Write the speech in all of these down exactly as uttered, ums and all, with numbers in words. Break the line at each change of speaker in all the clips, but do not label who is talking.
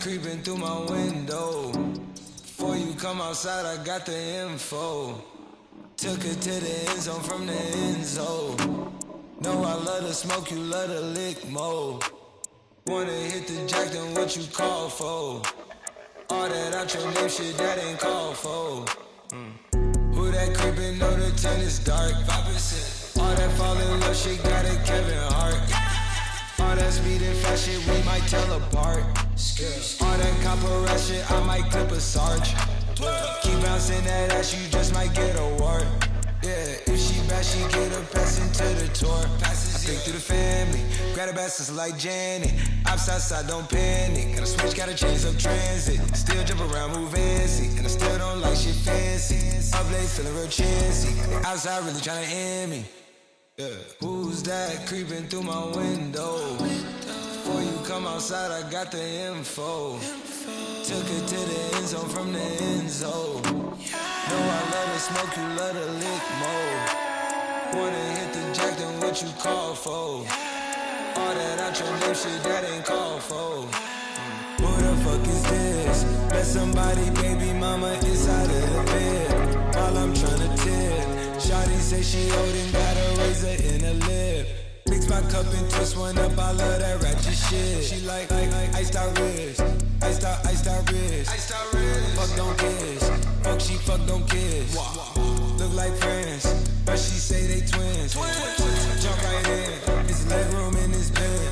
creeping through my window. Before you come outside, I got the info. Took her to the end zone from the end zone. Know I love to smoke, you love to lick more. Wanna hit the jack, then what you call for? All that out your name shit, that ain't called for. Mm. Who that creepin', know the tent is dark. five percent. All that fall in love shit, got a Kevin Hart. All that speed and fast shit, we might tell apart. All that copper rat shit, I might clip a sarge. Keep bouncing that ass, you just might get a wart. Yeah, if she bad, she get her pass into the tour. I think through the family, grab a bastards like Janet. Ops outside, don't panic. Gotta switch, gotta change up transit. Still jump around, move fancy. And I still don't like shit fancy. Up late, feeling real chancy. Outside, really tryna end me. Yeah. Who's that creeping through my window? Before you come outside, I got the info. Took her to the end zone from the end zone. Know I love to smoke, you love to lick more. Wanna hit the jack, then what you call for? All that out your name shit, that ain't called for. Who the fuck is this? Let somebody, baby mama, inside of the bed. While I'm tryna tip, shawty say she old and got a razor in her lip. Mix my cup and twist one up, I love that ratchet shit. She like, like, like iced out wrist, iced out, iced out wrist. Iced out wrist. Fuck don't kiss, fuck she fuck don't kiss. Look like friends, but she say they twins. Jump right in, it's leg room in this bed.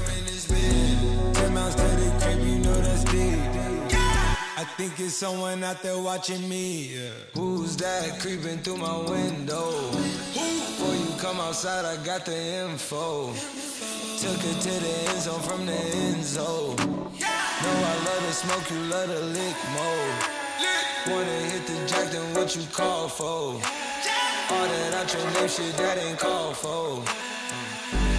Ten miles to the crib, you know that's deep. I think it's someone out there watching me. Yeah. Who's that creeping through my window? Before you come outside, I got the info. Took her to the end zone from the end zone. Know I love to smoke, you love to lick more. Wanna hit the jack, then what you call for? All that out your name shit, that ain't called for.